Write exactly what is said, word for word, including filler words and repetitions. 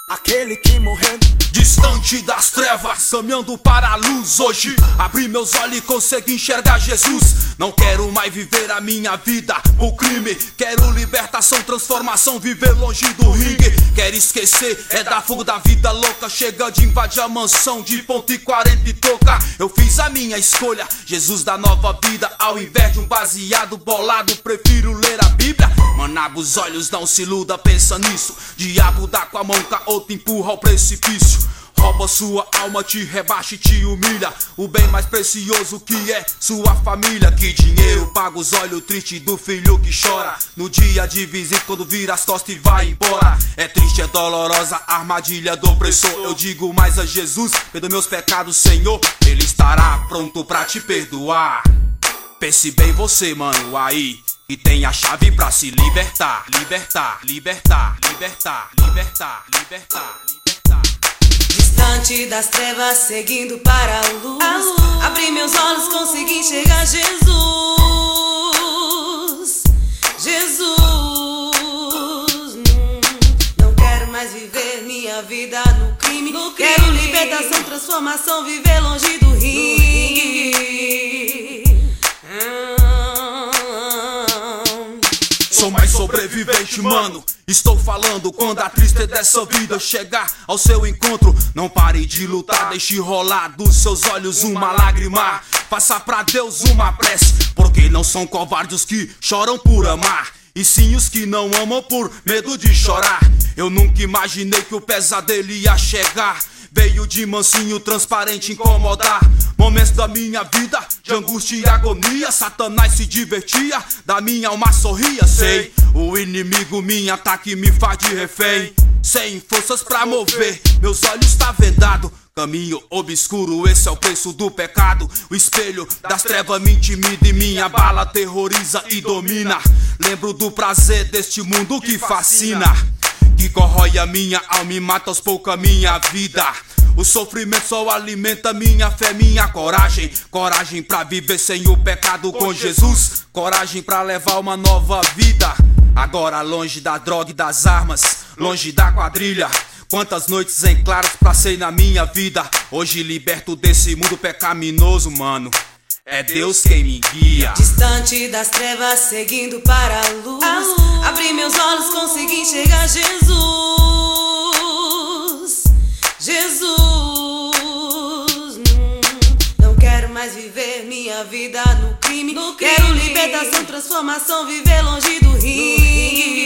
Aquele que morreu distante das trevas, caminhando para a luz. Hoje abri meus olhos e consegui enxergar Jesus. Não quero mais viver a minha vida o crime. Quero libertação, transformação, viver longe do ringue. Quero esquecer, é da fuga da vida louca. Chega de invadir a mansão de ponto e quarenta e toca. Eu fiz a minha escolha, Jesus da nova vida. Ao invés de um baseado bolado, prefiro ler a Bíblia. Manaba os olhos, não se iluda, pensa nisso. Diabo dá com a mão, com a outra empurra ao precipício. Rouba sua alma, te rebaixa e te humilha. O bem mais precioso que é sua família. Que dinheiro paga os olhos tristes do filho que chora no dia de visita, quando vira as costas e vai embora. É triste, é dolorosa a armadilha do opressor. Eu digo mais a Jesus: perdoa meus pecados, Senhor. Ele estará pronto pra te perdoar. Pense bem você, mano, aí, que tem a chave pra se libertar. Libertar, libertar, libertar, libertar, libertar, libertar. Distante das trevas, seguindo para a luz, a luz. Abri meus olhos, consegui enxergar Jesus. Jesus, hum, não quero mais viver minha vida no crime, no crime. Quero libertação, transformação, viver longe do ringue. Sou mais sobrevivente, mano. Estou falando, quando a tristeza dessa vida chegar ao seu encontro, não pare de lutar, deixe rolar dos seus olhos uma lágrima. Faça pra Deus uma prece, porque não são covardes os que choram por amar, e sim os que não amam por medo de chorar. Eu nunca imaginei que o pesadelo ia chegar. Veio de mansinho, transparente, incomodar. Momentos da minha vida de angústia e agonia. Satanás se divertia, da minha alma sorria. Sei, o inimigo me ataca e me faz de refém. Sem forças pra mover, meus olhos tá vendado. Caminho obscuro, esse é o preço do pecado. O espelho das trevas me intimida e minha bala terroriza e domina. Lembro do prazer deste mundo que fascina, que corrói a minha alma e mata aos poucos a minha vida. O sofrimento só alimenta minha fé, minha coragem. Coragem pra viver sem o pecado com Jesus. Coragem pra levar uma nova vida. Agora longe da droga e das armas, longe da quadrilha. Quantas noites em claros passei na minha vida. Hoje liberto desse mundo pecaminoso, mano. É Deus quem me guia. Distante das trevas, seguindo para a luz, a luz. Abri meus olhos, consegui enxergar Jesus. Jesus, hum, não quero mais viver minha vida no crime, no crime. Quero libertação, transformação, viver longe do ringue.